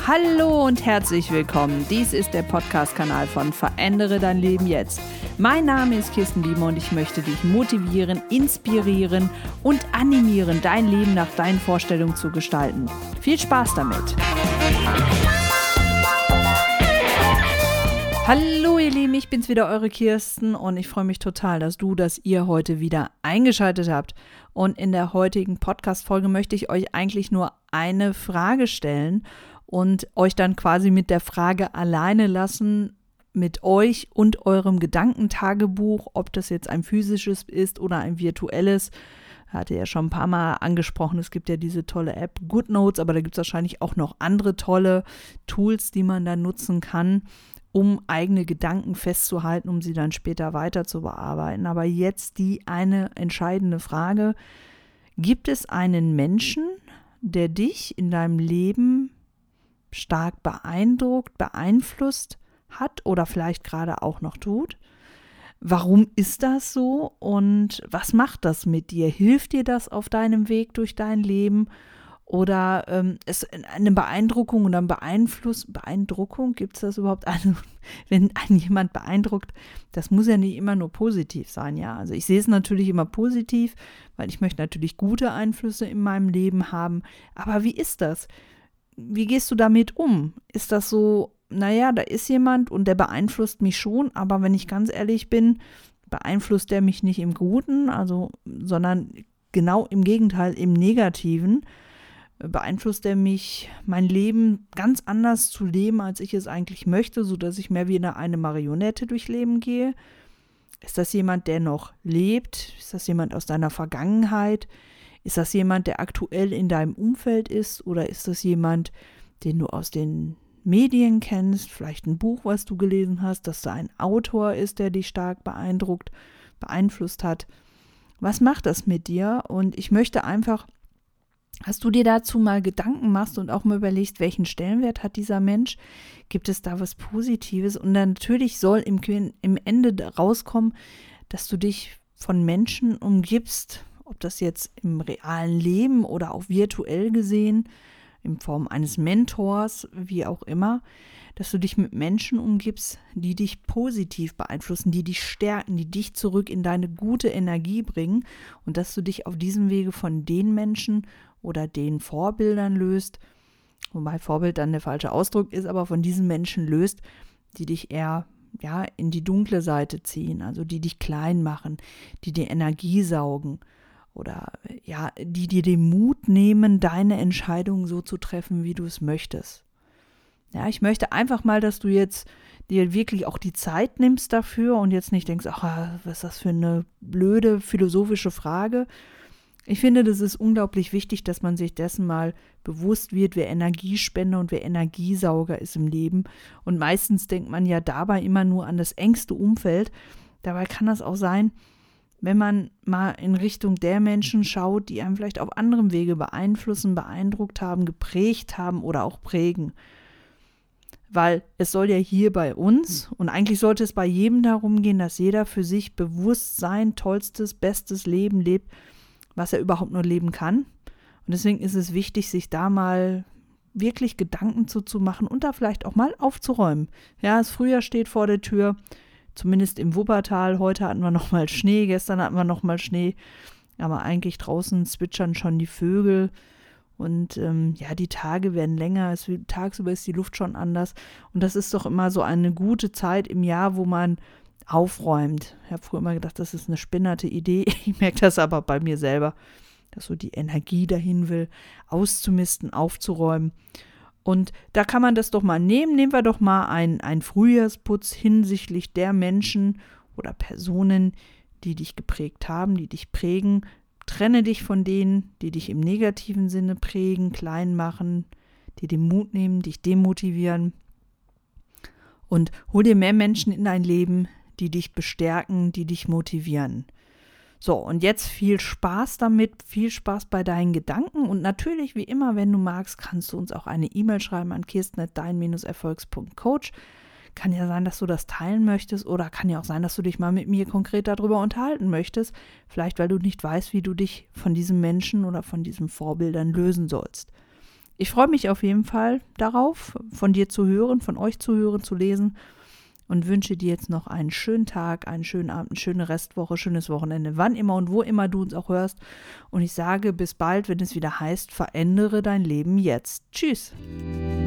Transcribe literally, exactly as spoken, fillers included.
Hallo und herzlich willkommen. Dies ist der Podcast-Kanal von Verändere dein Leben jetzt. Mein Name ist Kirsten Biemer und ich möchte dich motivieren, inspirieren und animieren, dein Leben nach deinen Vorstellungen zu gestalten. Viel Spaß damit! Hallo ihr Lieben, ich bin's wieder, eure Kirsten, und ich freue mich total, dass du, dass ihr heute wieder eingeschaltet habt. Und in der heutigen Podcast-Folge möchte ich euch eigentlich nur eine Frage stellen und euch dann quasi mit der Frage alleine lassen, mit euch und eurem Gedankentagebuch, ob das jetzt ein physisches ist oder ein virtuelles. Hatte ja schon ein paar Mal angesprochen, es gibt ja diese tolle App GoodNotes, aber da gibt es wahrscheinlich auch noch andere tolle Tools, die man da nutzen kann, um eigene Gedanken festzuhalten, um sie dann später weiter zu bearbeiten. Aber jetzt die eine entscheidende Frage: Gibt es einen Menschen, der dich in deinem Leben stark beeindruckt, beeinflusst hat oder vielleicht gerade auch noch tut? Warum ist das so und was macht das mit dir? Hilft dir das auf deinem Weg durch dein Leben? Oder ähm, ist eine Beeindruckung oder ein Beeinfluss, Beeindruckung, gibt es das überhaupt? Also, wenn einen jemand beeindruckt, das muss ja nicht immer nur positiv sein, ja. Also ich sehe es natürlich immer positiv, weil ich möchte natürlich gute Einflüsse in meinem Leben haben. Aber wie ist das? Wie gehst du damit um? Ist das so, naja, da ist jemand und der beeinflusst mich schon, aber wenn ich ganz ehrlich bin, beeinflusst der mich nicht im Guten, also, sondern genau im Gegenteil, im Negativen. Beeinflusst er mich, mein Leben ganz anders zu leben, als ich es eigentlich möchte, sodass ich mehr wie eine Marionette durch Leben gehe? Ist das jemand, der noch lebt? Ist das jemand aus deiner Vergangenheit? Ist das jemand, der aktuell in deinem Umfeld ist? Oder ist das jemand, den du aus den Medien kennst? Vielleicht ein Buch, was du gelesen hast, dass da ein Autor ist, der dich stark beeindruckt, beeinflusst hat? Was macht das mit dir? Und ich möchte einfach, dass du dir dazu mal Gedanken machst und auch mal überlegst, welchen Stellenwert hat dieser Mensch? Gibt es da was Positives? Und dann natürlich soll im, im Ende rauskommen, dass du dich von Menschen umgibst, ob das jetzt im realen Leben oder auch virtuell gesehen, in Form eines Mentors, wie auch immer, dass du dich mit Menschen umgibst, die dich positiv beeinflussen, die dich stärken, die dich zurück in deine gute Energie bringen, und dass du dich auf diesem Wege von den Menschen oder den Vorbildern löst, wobei Vorbild dann der falsche Ausdruck ist, aber von diesen Menschen löst, die dich eher ja, in die dunkle Seite ziehen, also die dich klein machen, die dir Energie saugen oder ja, die dir den Mut nehmen, deine Entscheidungen so zu treffen, wie du es möchtest. Ja, ich möchte einfach mal, dass du jetzt dir wirklich auch die Zeit nimmst dafür und jetzt nicht denkst, ach, was ist das für eine blöde philosophische Frage. Ich finde, das ist unglaublich wichtig, dass man sich dessen mal bewusst wird, wer Energiespender und wer Energiesauger ist im Leben. Und meistens denkt man ja dabei immer nur an das engste Umfeld. Dabei kann das auch sein, wenn man mal in Richtung der Menschen schaut, die einem vielleicht auf anderem Wege beeinflussen, beeindruckt haben, geprägt haben oder auch prägen. Weil es soll ja hier bei uns, und eigentlich sollte es bei jedem darum gehen, dass jeder für sich bewusst sein tollstes, bestes Leben lebt, was er überhaupt nur leben kann. Und deswegen ist es wichtig, sich da mal wirklich Gedanken zu, zu machen und da vielleicht auch mal aufzuräumen. Ja, das Frühjahr steht vor der Tür, zumindest im Wuppertal. Heute hatten wir noch mal Schnee, gestern hatten wir noch mal Schnee. Aber eigentlich draußen zwitschern schon die Vögel. Und ähm, ja, die Tage werden länger, es wird, tagsüber ist die Luft schon anders. Und das ist doch immer so eine gute Zeit im Jahr, wo man aufräumt. Ich habe früher immer gedacht, das ist eine spinnerte Idee. Ich merke das aber bei mir selber, dass so die Energie dahin will, auszumisten, aufzuräumen. Und da kann man das doch mal nehmen. Nehmen wir doch mal einen, einen Frühjahrsputz hinsichtlich der Menschen oder Personen, die dich geprägt haben, die dich prägen. Trenne dich von denen, die dich im negativen Sinne prägen, klein machen, die den Mut nehmen, dich demotivieren. Und hol dir mehr Menschen in dein Leben, die dich bestärken, die dich motivieren. So, und jetzt viel Spaß damit, viel Spaß bei deinen Gedanken. Und natürlich, wie immer, wenn du magst, kannst du uns auch eine E-Mail schreiben an kirsten at dein erfolgs punkt coach. Kann ja sein, dass du das teilen möchtest, oder kann ja auch sein, dass du dich mal mit mir konkret darüber unterhalten möchtest. Vielleicht, weil du nicht weißt, wie du dich von diesem Menschen oder von diesen Vorbildern lösen sollst. Ich freue mich auf jeden Fall darauf, von dir zu hören, von euch zu hören, zu lesen und wünsche dir jetzt noch einen schönen Tag, einen schönen Abend, eine schöne Restwoche, schönes Wochenende, wann immer und wo immer du uns auch hörst. Und ich sage bis bald, wenn es wieder heißt, verändere dein Leben jetzt. Tschüss.